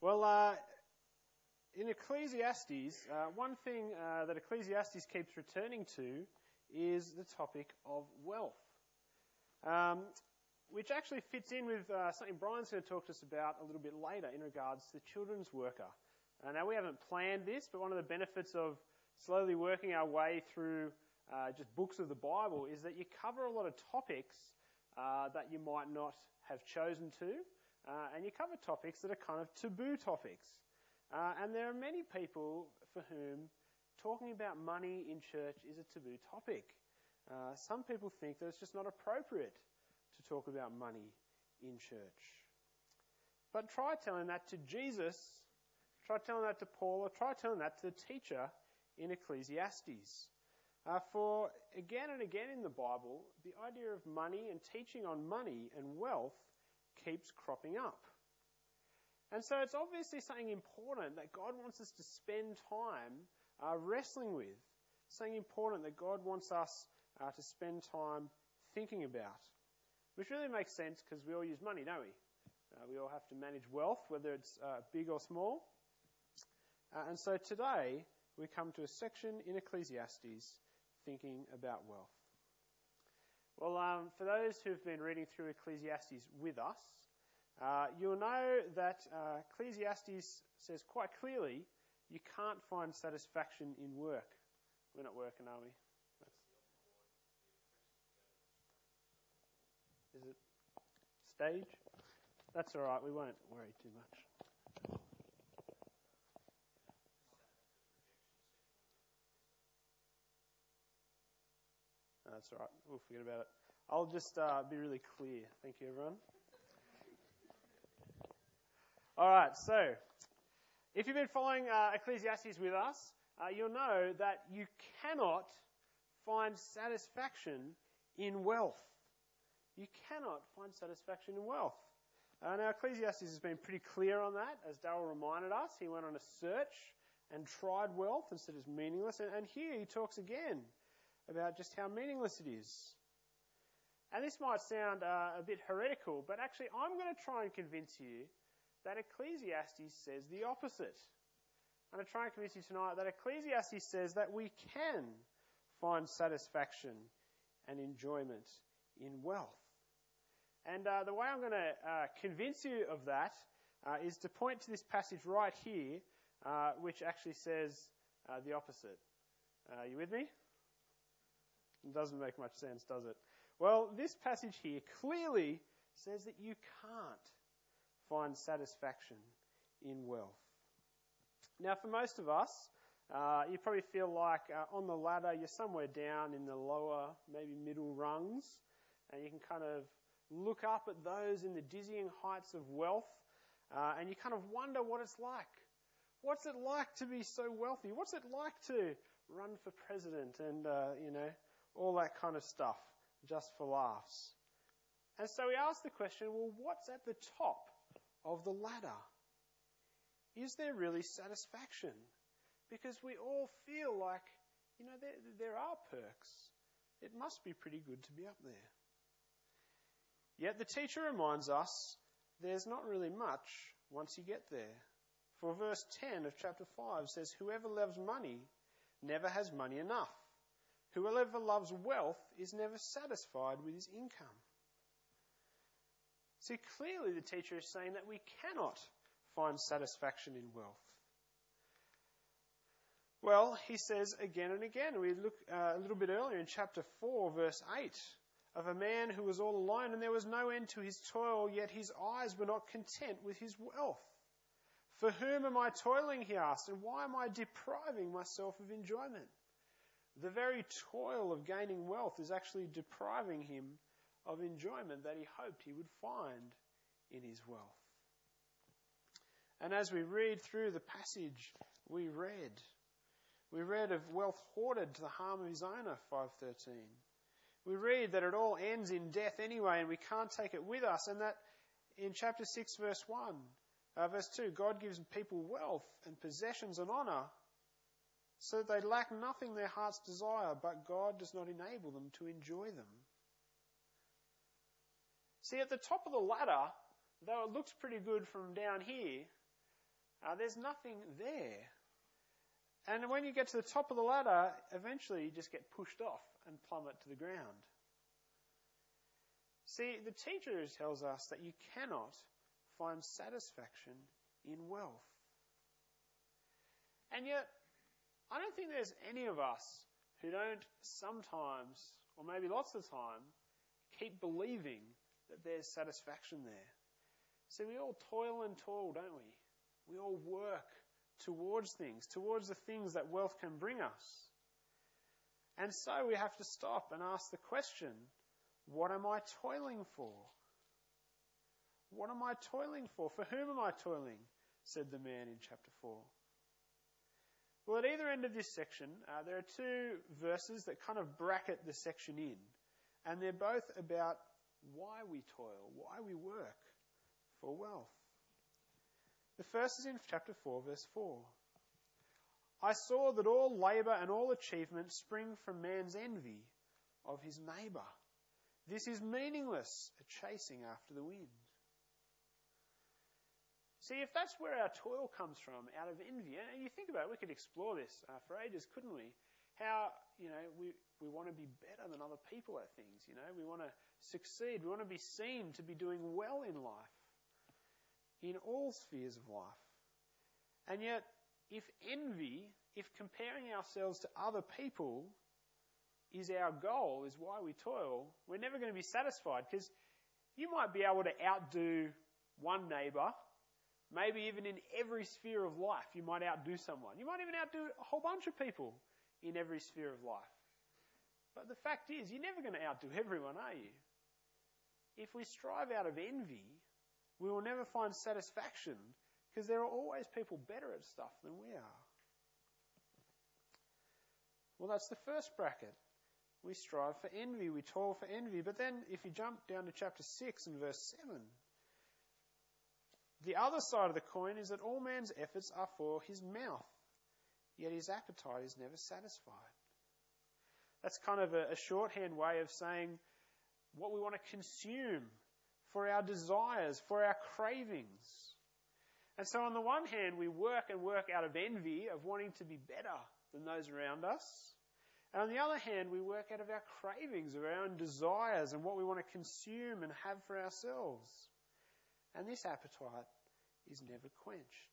Well, in Ecclesiastes, one thing that Ecclesiastes keeps returning to is the topic of wealth, which actually fits in with something Brian's going to talk to us about a little bit later in regards to the children's worker. Now, we haven't planned this, but one of the benefits of slowly working our way through just books of the Bible is that you cover a lot of topics that you might not have chosen to, and you cover topics that are kind of taboo topics. And there are many people for whom talking about money in church is a taboo topic. Some people think that it's just not appropriate to talk about money in church. But try telling that to Jesus, try telling that to Paul, or try telling that to the teacher in Ecclesiastes. For again and again in the Bible, the idea of money and teaching on money and wealth keeps cropping up. And so it's obviously something important that God wants us to spend time wrestling with. Something important that God wants us to spend time thinking about. Which really makes sense because we all use money, don't we? We all have to manage wealth, whether it's big or small. And so today we come to a section in Ecclesiastes thinking about wealth. Well, for those who've been reading through Ecclesiastes with us, you'll know that Ecclesiastes says quite clearly you can't find satisfaction in work. We're not working, are we? Is it stage? That's all right. We won't worry too much. That's all right. We'll forget about it. I'll just be really clear. Thank you, everyone. All right. So, if you've been following Ecclesiastes with us, you'll know that you cannot find satisfaction in wealth. You cannot find satisfaction in wealth. Now, Ecclesiastes has been pretty clear on that. As Darryl reminded us, he went on a search and tried wealth and said it's meaningless. And here he talks again about just how meaningless it is. And this might sound a bit heretical, but actually I'm going to try and convince you that Ecclesiastes says the opposite. I'm going to try and convince you tonight that Ecclesiastes says that we can find satisfaction and enjoyment in wealth. And the way I'm going to convince you of that is to point to this passage right here, which actually says the opposite. Are you with me? It doesn't make much sense, does it? Well, this passage here clearly says that you can't find satisfaction in wealth. Now, for most of us, you probably feel like on the ladder you're somewhere down in the lower, maybe middle rungs, and you can kind of look up at those in the dizzying heights of wealth, and you kind of wonder what it's like. What's it like to be so wealthy? What's it like to run for president and, all that kind of stuff, just for laughs? And so we ask the question, well, what's at the top of the ladder? Is there really satisfaction? Because we all feel like, there are perks. It must be pretty good to be up there. Yet the teacher reminds us there's not really much once you get there. For verse 10 of chapter 5 says, whoever loves money never has money enough. Whoever loves wealth is never satisfied with his income. See, clearly the teacher is saying that we cannot find satisfaction in wealth. Well, he says again and again. We look a little bit earlier in chapter 4, verse 8, of a man who was all alone and there was no end to his toil, yet his eyes were not content with his wealth. For whom am I toiling, he asked, and why am I depriving myself of enjoyment? The very toil of gaining wealth is actually depriving him of enjoyment that he hoped he would find in his wealth. And as we read through the passage we read of wealth hoarded to the harm of his owner, 5:13. We read that it all ends in death anyway and we can't take it with us, and that in chapter 6 verse 2, God gives people wealth and possessions and honour so that they lack nothing their hearts desire, but God does not enable them to enjoy them. See, at the top of the ladder, though it looks pretty good from down here, there's nothing there. And when you get to the top of the ladder, eventually you just get pushed off and plummet to the ground. See, the teacher tells us that you cannot find satisfaction in wealth. And yet, I don't think there's any of us who don't sometimes, or maybe lots of the time, keep believing that there's satisfaction there. See, we all toil and toil, don't we? We all work towards things, towards the things that wealth can bring us. And so we have to stop and ask the question, what am I toiling for? What am I toiling for? For whom am I toiling? Said the man in chapter 4. Well, at either end of this section, there are two verses that kind of bracket the section in. And they're both about why we toil, why we work for wealth. The first is in chapter 4, verse 4. I saw that all labour and all achievement spring from man's envy of his neighbour. This is meaningless, a chasing after the wind. See, if that's where our toil comes from, out of envy, and you think about it, we could explore this for ages, couldn't we? How, we want to be better than other people at things, we want to succeed, we want to be seen to be doing well in life, in all spheres of life. And yet, if comparing ourselves to other people is our goal, is why we toil, we're never going to be satisfied, because you might be able to outdo one neighbour. Maybe even in every sphere of life, you might outdo someone. You might even outdo a whole bunch of people in every sphere of life. But the fact is, you're never going to outdo everyone, are you? If we strive out of envy, we will never find satisfaction, because there are always people better at stuff than we are. Well, that's the first bracket. We strive for envy, we toil for envy. But then, if you jump down to chapter 6 and verse 7, the other side of the coin is that all man's efforts are for his mouth, yet his appetite is never satisfied. That's kind of a shorthand way of saying what we want to consume for our desires, for our cravings. And so on the one hand, we work and work out of envy, of wanting to be better than those around us. And on the other hand, we work out of our cravings, of our own desires and what we want to consume and have for ourselves. And this appetite is never quenched.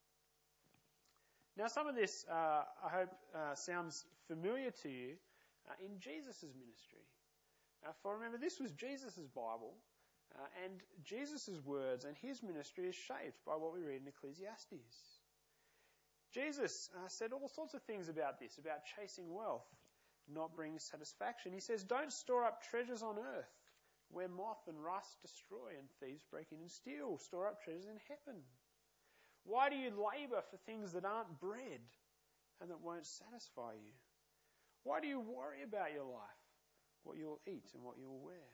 Now, some of this, I hope, sounds familiar to you in Jesus' ministry. For remember, this was Jesus' Bible, and Jesus' words and his ministry is shaped by what we read in Ecclesiastes. Jesus said all sorts of things about this, about chasing wealth, not bringing satisfaction. He says, don't store up treasures on earth, where moth and rust destroy and thieves break in and steal. Store up treasures in heaven. Why do you labour for things that aren't bread and that won't satisfy you? Why do you worry about your life, what you'll eat and what you'll wear?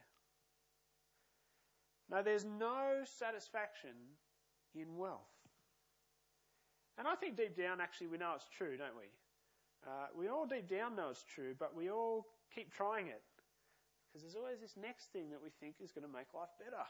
No, there's no satisfaction in wealth. And I think deep down, actually, we know it's true, don't we? We all deep down know it's true, but we all keep trying it. Because there's always this next thing that we think is going to make life better.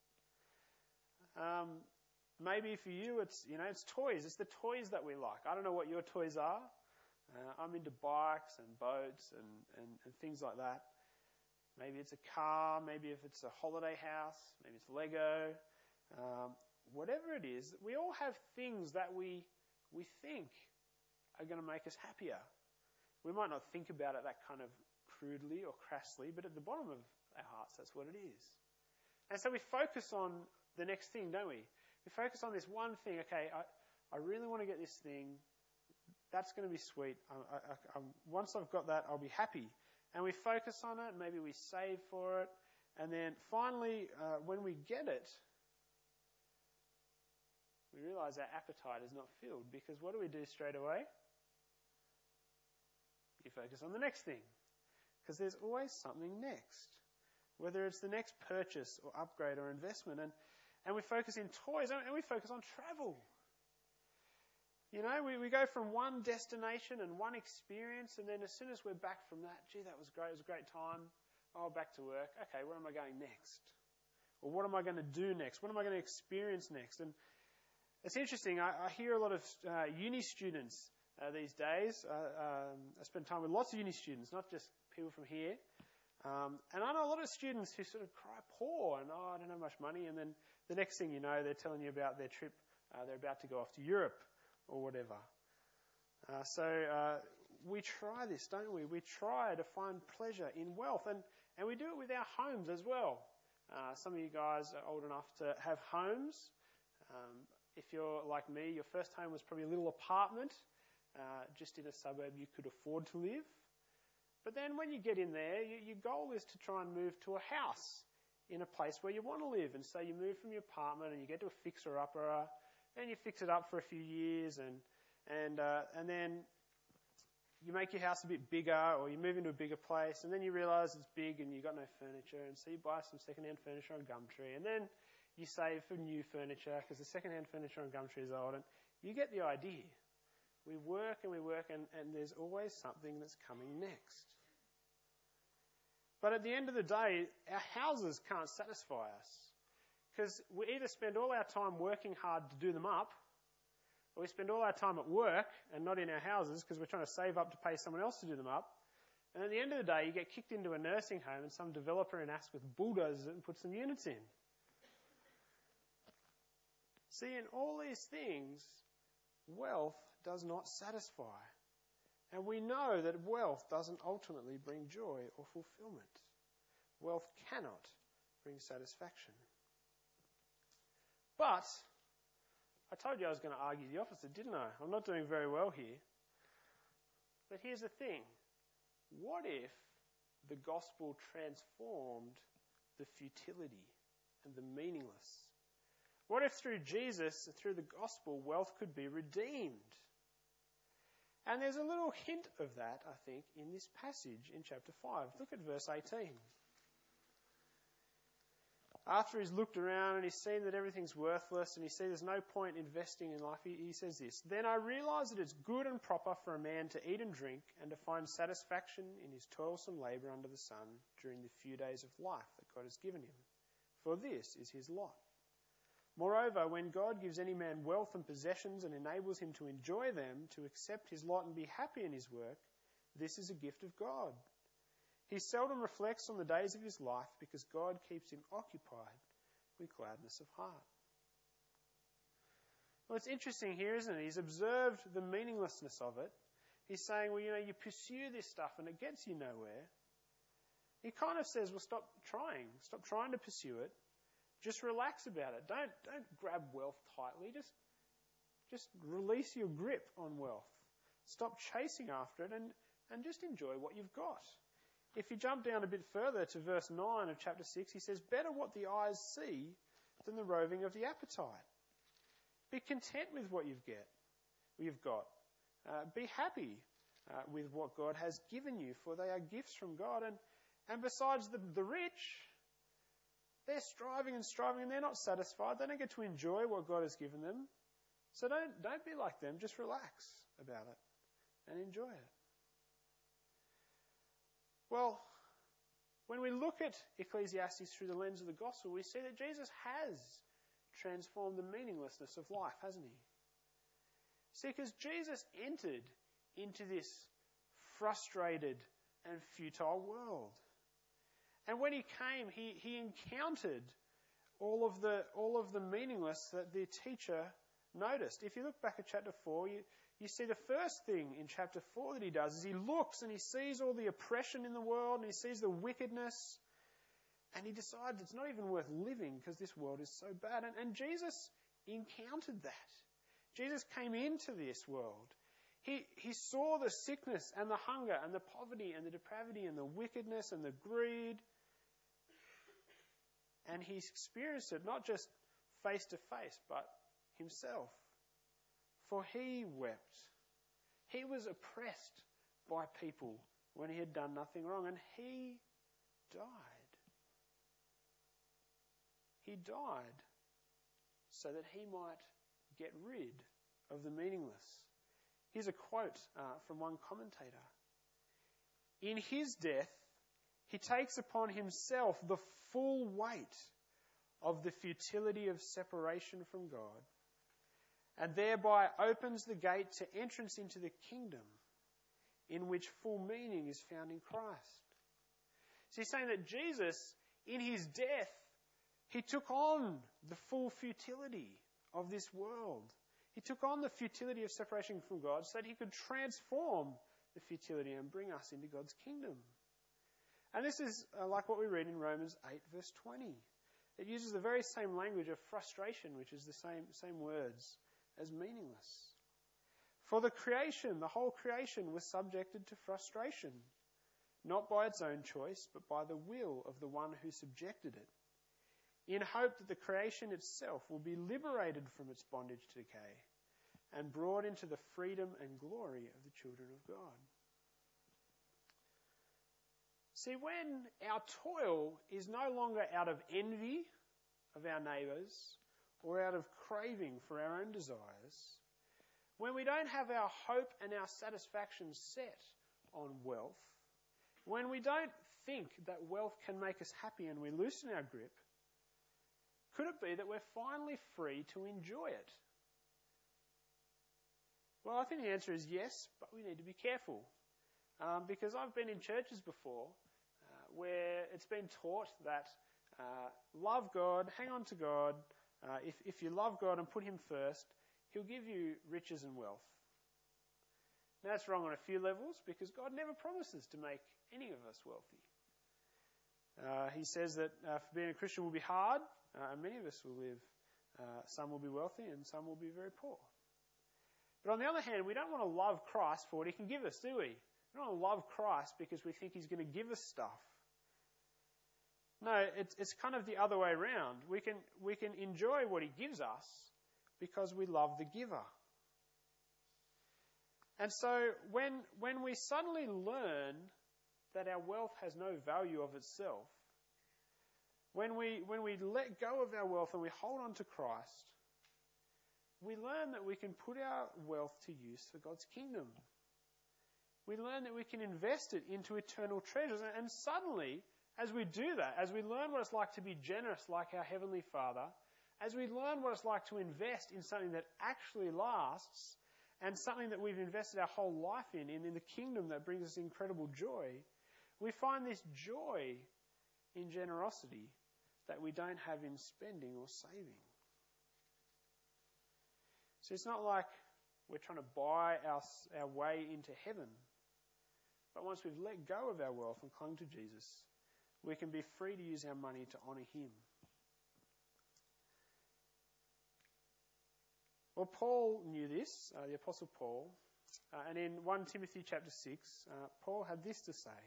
Maybe for you, it's toys. It's the toys that we like. I don't know what your toys are. I'm into bikes and boats and things like that. Maybe it's a car. Maybe if it's a holiday house. Maybe it's Lego. Whatever it is, we all have things that we think are going to make us happier. We might not think about it that kind of crudely or crassly, but at the bottom of our hearts, that's what it is. And so we focus on the next thing, don't we? We focus on this one thing. Okay, I really want to get this thing. That's going to be sweet. Once I've got that, I'll be happy. And we focus on it. Maybe we save for it. And then finally, when we get it, we realize our appetite is not filled. Because what do we do straight away? You focus on the next thing. Because there's always something next. Whether it's the next purchase or upgrade or investment. And we focus in toys and we focus on travel. We go from one destination and one experience, and then as soon as we're back from that, gee, that was great, it was a great time. Oh, back to work. Okay, where am I going next? Or what am I going to do next? What am I going to experience next? And It's interesting. I hear a lot of uni students these days. I spend time with lots of uni students, not just people from here. And I know a lot of students who sort of cry poor and, I don't have much money. And then the next thing you know, they're telling you about their trip. They're about to go off to Europe or whatever. So we try this, don't we? We try to find pleasure in wealth. And we do it with our homes as well. Some of you guys are old enough to have homes. If you're like me, your first home was probably a little apartment just in a suburb you could afford to live. But then when you get in there, your goal is to try and move to a house in a place where you want to live. And so you move from your apartment and you get to a fixer-upper, and you fix it up for a few years, and then you make your house a bit bigger, or you move into a bigger place, and then you realise it's big and you've got no furniture, and so you buy some second-hand furniture on Gumtree, and then you save for new furniture because the second-hand furniture on Gumtree is old, and you get the idea. We work, and there's always something that's coming next. But at the end of the day, our houses can't satisfy us, because we either spend all our time working hard to do them up, or we spend all our time at work and not in our houses because we're trying to save up to pay someone else to do them up. And at the end of the day, you get kicked into a nursing home and some developer in Asquith bulldozes it and puts some units in. See, in all these things, wealth does not satisfy. And we know that wealth doesn't ultimately bring joy or fulfillment. Wealth cannot bring satisfaction. But I told you I was going to argue the opposite, didn't I? I'm not doing very well here. But here's the thing. What if the gospel transformed the futility and the meaningless? What if through Jesus, through the gospel, wealth could be redeemed? And there's a little hint of that, I think, in this passage in chapter 5. Look at verse 18. After he's looked around and he's seen that everything's worthless and he sees there's no point investing in life, he says this, "Then I realise that it's good and proper for a man to eat and drink and to find satisfaction in his toilsome labour under the sun during the few days of life that God has given him. For this is his lot. Moreover, when God gives any man wealth and possessions and enables him to enjoy them, to accept his lot and be happy in his work, this is a gift of God. He seldom reflects on the days of his life because God keeps him occupied with gladness of heart." Well, it's interesting here, isn't it? He's observed the meaninglessness of it. He's saying, well, you pursue this stuff and it gets you nowhere. He kind of says, well, stop trying to pursue it. Just relax about it. Don't grab wealth tightly. Just release your grip on wealth. Stop chasing after it and just enjoy what you've got. If you jump down a bit further to verse 9 of chapter 6, he says, "Better what the eyes see than the roving of the appetite. Be content with what you've got. Be happy with what God has given you, for they are gifts from God. And besides the rich, they're striving and they're not satisfied. They don't get to enjoy what God has given them. So don't be like them. Just relax about it and enjoy it." Well, when we look at Ecclesiastes through the lens of the gospel, we see that Jesus has transformed the meaninglessness of life, hasn't he? See, because Jesus entered into this frustrated and futile world. And when he came, he encountered all of the meaningless that the teacher noticed. If you look back at chapter 4, you see the first thing in chapter 4 that he does is he looks and he sees all the oppression in the world and he sees the wickedness and he decides it's not even worth living because this world is so bad. And Jesus encountered that. Jesus came into this world. He saw the sickness and the hunger and the poverty and the depravity and the wickedness and the greed. And he experienced it not just face to face, but himself. For he wept. He was oppressed by people when he had done nothing wrong, and he died. He died so that he might get rid of the meaningless. Here's a quote from one commentator. "In his death, he takes upon himself the full weight of the futility of separation from God and thereby opens the gate to entrance into the kingdom in which full meaning is found in Christ. So he's saying that Jesus, in his death, he took on the full futility of this world. He took on the futility of separation from God so that he could transform the futility and bring us into God's kingdom. And this is like what we read in Romans 8 verse 20. It uses the very same language of frustration, which is the same words as meaningless. For the creation, the whole creation was subjected to frustration, not by its own choice, but by the will of the one who subjected it, in hope that the creation itself will be liberated from its bondage to decay and brought into the freedom and glory of the children of God. See, when our toil is no longer out of envy of our neighbours or out of craving for our own desires, when we don't have our hope and our satisfaction set on wealth, when we don't think that wealth can make us happy and we loosen our grip, could it be that we're finally free to enjoy it? Well, I think the answer is yes, but we need to be careful. Because I've been in churches before where it's been taught that love God, hang on to God. If you love God and put him first, he'll give you riches and wealth. Now, that's wrong on a few levels because God never promises to make any of us wealthy. He says that for being a Christian will be hard, and many of us will live. Some will be wealthy and some will be very poor. But on the other hand, we don't want to love Christ for what he can give us, do we? We don't want to love Christ because we think he's going to give us stuff. No, it's kind of the other way around. We can enjoy what he gives us because we love the giver. And so when we suddenly learn that our wealth has no value of itself, when we let go of our wealth and we hold on to Christ, we learn that we can put our wealth to use for God's kingdom. We learn that we can invest it into eternal treasures. And suddenly, as we do that, as we learn what it's like to be generous like our Heavenly Father, as we learn what it's like to invest in something that actually lasts and something that we've invested our whole life in the kingdom that brings us incredible joy, we find this joy in generosity that we don't have in spending or saving. So it's not like we're trying to buy our way into heaven. But once we've let go of our wealth and clung to Jesus, we can be free to use our money to honour him. Well, Paul knew this, the Apostle Paul. And in 1 Timothy chapter 6, Paul had this to say: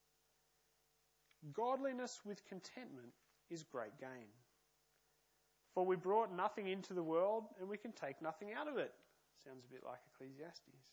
"Godliness with contentment is great gain. For we brought nothing into the world, and we can take nothing out of it." Sounds a bit like Ecclesiastes.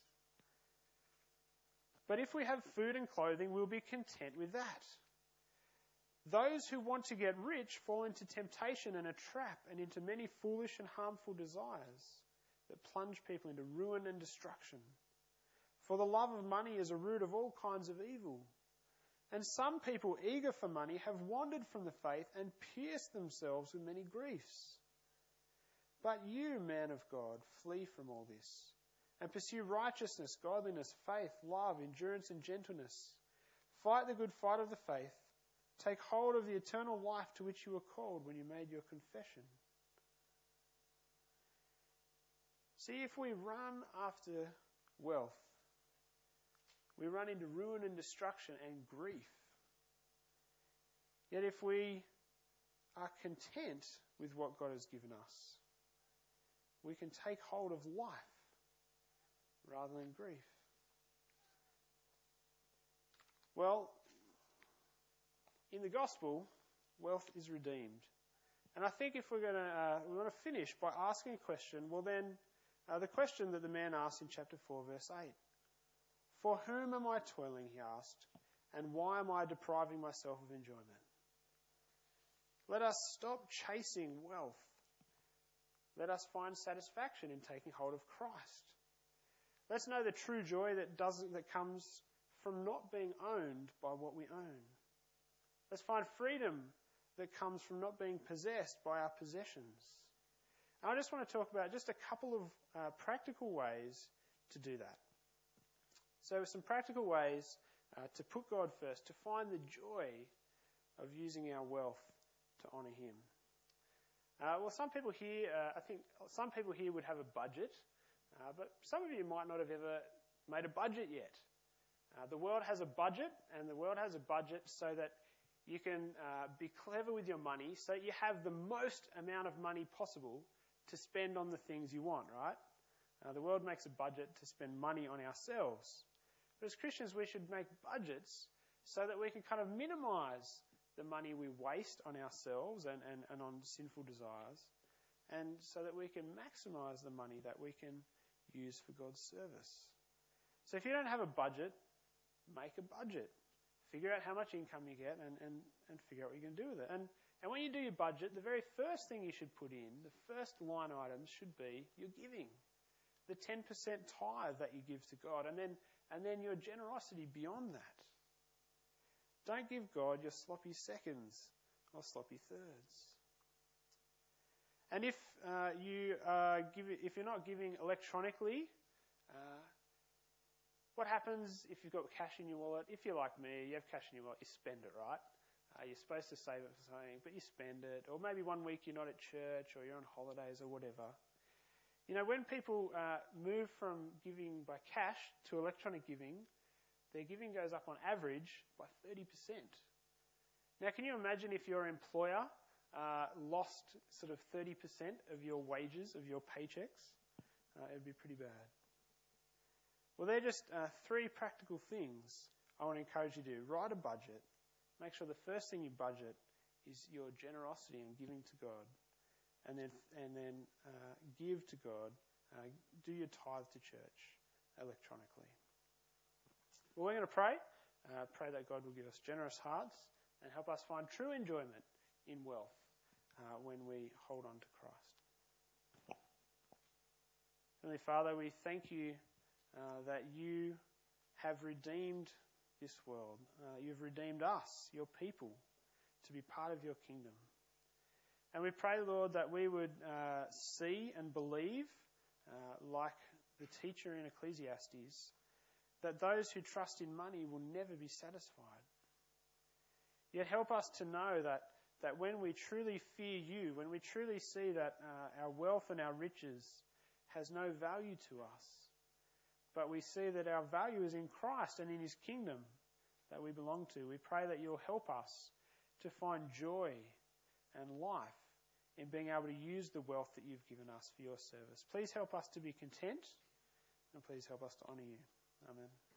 "But if we have food and clothing, we'll be content with that. Those who want to get rich fall into temptation and a trap and into many foolish and harmful desires that plunge people into ruin and destruction. For the love of money is a root of all kinds of evil. And some people eager for money have wandered from the faith and pierced themselves with many griefs. But you, man of God, flee from all this and pursue righteousness, godliness, faith, love, endurance and gentleness. Fight the good fight of the faith. Take hold of the eternal life to which you were called when you made your confession." See, if we run after wealth, we run into ruin and destruction and grief. Yet if we are content with what God has given us, we can take hold of life rather than grief. Well, in the gospel, wealth is redeemed. And I think if we want to finish by asking a question, well then, the question that the man asked in chapter 4, verse 8. "For whom am I toiling," he asked, "and why am I depriving myself of enjoyment?" Let us stop chasing wealth. Let us find satisfaction in taking hold of Christ. Let's know the true joy that comes from not being owned by what we own. Let's find freedom that comes from not being possessed by our possessions. I just want to talk about just a couple of practical ways to do that. So some practical ways to put God first, to find the joy of using our wealth to honour Him. Well, some people here, I think some people here would have a budget, but some of you might not have ever made a budget yet. The world has a budget, and the world has a budget so that you can be clever with your money, so you have the most amount of money possible to spend on the things you want, right? The world makes a budget to spend money on ourselves. But as Christians, we should make budgets so that we can kind of minimise the money we waste on ourselves and on sinful desires, and so that we can maximise the money that we can use for God's service. So if you don't have a budget, make a budget. Figure out how much income you get and figure out what you're going to do with it. And when you do your budget, the very first thing you should put in, the first line items should be your giving. The 10% tithe that you give to God, and then your generosity beyond that. Don't give God your sloppy seconds or sloppy thirds. And if you're not giving electronically, what happens if you've got cash in your wallet? If you're like me, you have cash in your wallet, you spend it, right? You're supposed to save it for something, but you spend it. Or maybe one week you're not at church or you're on holidays or whatever. You know, when people move from giving by cash to electronic giving, their giving goes up on average by 30%. Now, can you imagine if your employer lost sort of 30% of your wages, of your paychecks? It would be pretty bad. Well, they're just three practical things I want to encourage you to do. Write a budget. Make sure the first thing you budget is your generosity and giving to God. And then give to God. Do your tithe to church electronically. Well, we're going to pray. Pray that God will give us generous hearts and help us find true enjoyment in wealth when we hold on to Christ. Heavenly Father, we thank you that you have redeemed this world. You've redeemed us, your people, to be part of your kingdom. And we pray, Lord, that we would see and believe, like the teacher in Ecclesiastes, that those who trust in money will never be satisfied. Yet help us to know that when we truly fear you, when we truly see that our wealth and our riches has no value to us, but we see that our value is in Christ and in His kingdom that we belong to, we pray that you'll help us to find joy and life in being able to use the wealth that you've given us for your service. Please help us to be content, and please help us to honour you. Amen.